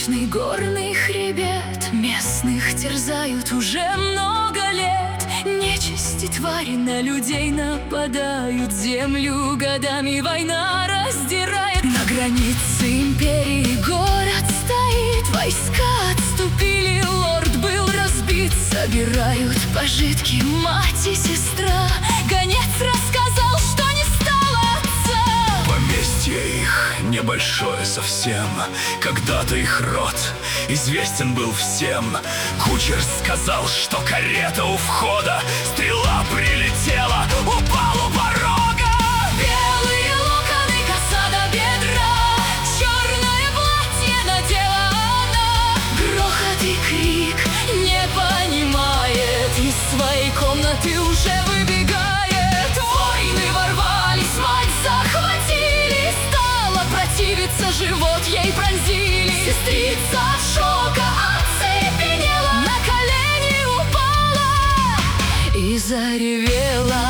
Вечный горный хребет местных терзают уже много лет. Нечисти твари на людей нападают, землю годами война раздирает. На границе империи город стоит, войска отступили, лорд был разбит. Собирают пожитки мать и сестра, гонец рассказал, что не стало отца. Поместье их небольшое совсем, когда-то их род известен был всем. Кучер сказал, что карета у входа, стрела прилетела, упала у порога. Белые локоны, коса до бедра, черное платье надела она. Грохот и крик не понимает, из своей комнаты уже выбегает. Воины ворвались, мать захватили, стала противиться, живот ей пронзили. Сестрица от шока оцепенела, на колени упала и заревела.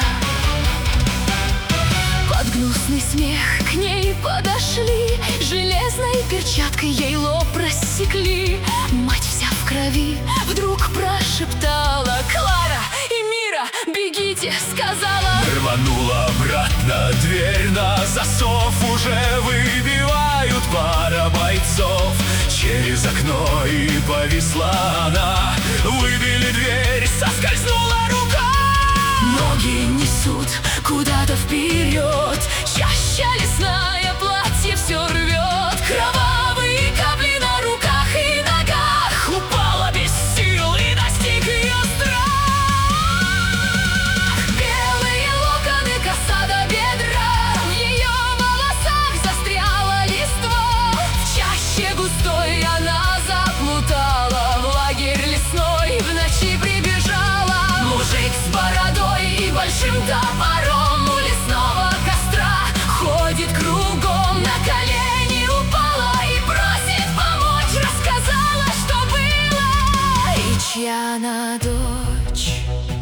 Под гнусный смех к ней подошли, железной перчаткой ей лоб рассекли. Мать вся в крови вдруг прошептала: «Клара и Мира, бегите!» сказала. Рванула обратно, дверь на засов уже выбивают пара бойцов. Через окно и повисла она, выбили дверь, соскользнула рука. Ноги несут куда-то вперед, чаща лесная, платье все рвет. Кровавые капли на руках и ногах, упала без сил и настиг ее страх. Белые локоны, коса до бедра, в ее волосах застряла листва. В чаще густой она заплутала, в лагерь лесной в ночи прибежала. Мужик с бородой и большим топором у лесного костра ходит кругом, на колени упала и просит помочь. Рассказала, что было и чья она дочь.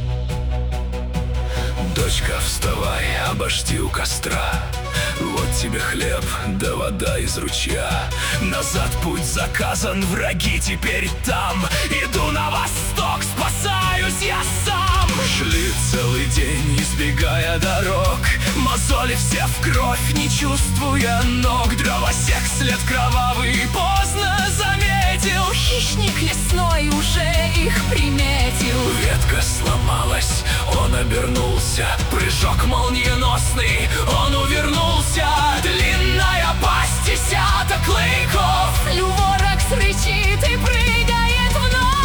Дочка, вставай, обожди у костра. Вот тебе хлеб да вода из ручья. Назад путь заказан, враги теперь там. Иду на восток, спасаюсь я сам. Шли целый день, избегая дорог, мозоли все в кровь, не чувствуя ног. Дровосек след кровавый поздно заметил, Хищник лесной уже их приметил. ветка сломалась, он обернулся, прыжок молниеносный, он увернулся. Длинная пасть, десяток клыков, Люворакс рычит и прыгает вновь.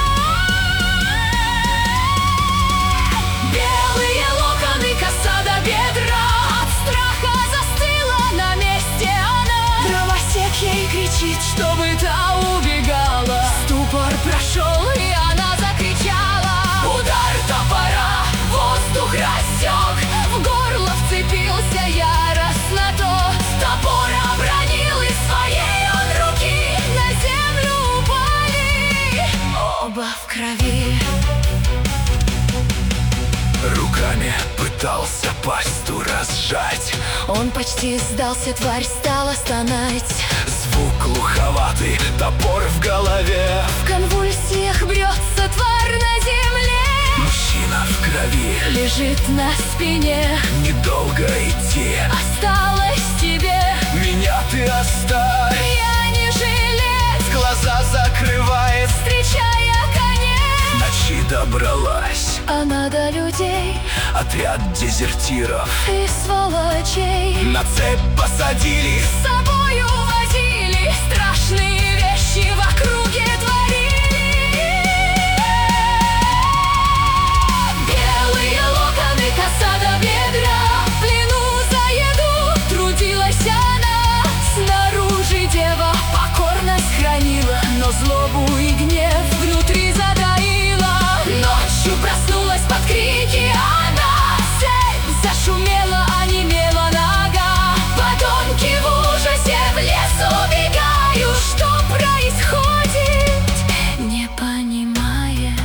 Белые локоны, коса до бедра, от страха застыла на месте она. Дровосек ей кричит, чтобы та убегала. Ступор прошел, и она закричала. Удар топора, воздух рассек, в горло вцепился яростно тот. Топор обронил из своей он руки, на землю упали оба в крови. руками пытался пасть ту разжать. Он почти сдался, тварь стала стонать. Звук глуховатый, топор в голове. В конвульсиях бьется тварь на земле. Мужчина в крови лежит на спине. Недолго идти, осталось тебе. меня ты оставь. Я не жилец, глаза закрывает, встречая конец. ночи добралась. Она до людей, отряд дезертиров и сволочей. на цепь посадили, с собою возили, страшные вещи в округе творили. Белые локоны, коса до бедра, в плену за еду трудилась она. Снаружи дева покорность хранила, но злобу и гнев внутри затаила. Ночью проснулась под крики она, цепь зашумела, онемела нога. Подонки в ужасе в лес убегают, что происходит, не понимает.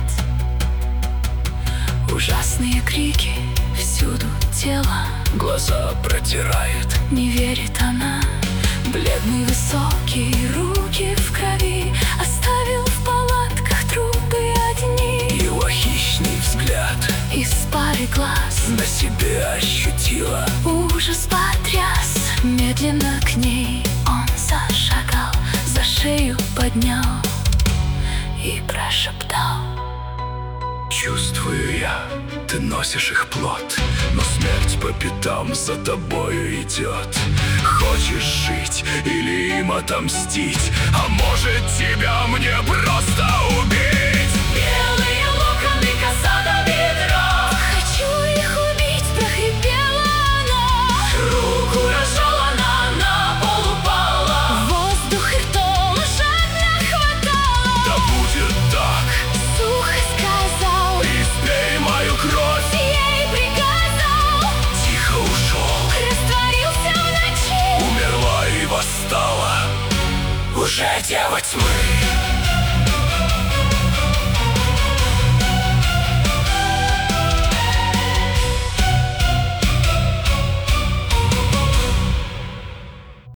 Ужасные крики, всюду тело, глаза протирает. не верит она. Бледный, высокий, руки в крови, оставил в палатках трупы одни. Его хищный взгляд Из пары глаз на себе ощутила. ужас потряс. Медленно к ней он зашагал, за шею поднял и прошептал: Чувствую я, ты носишь их плод, но смерть по пятам за тобою идет. Хочешь жить или им отомстить, а может тебя мне просто убить? белые локоны, коса до бедра. Хочу их убить, прохрипела она. Руку разжала она, на пол упала. Воздух ртом жадно хватала. Да будет так, Сухо сказал, испей мою кровь. ей приказал. Тихо ушел, Растворился в ночи. умерла и восстала уже дева тьмы.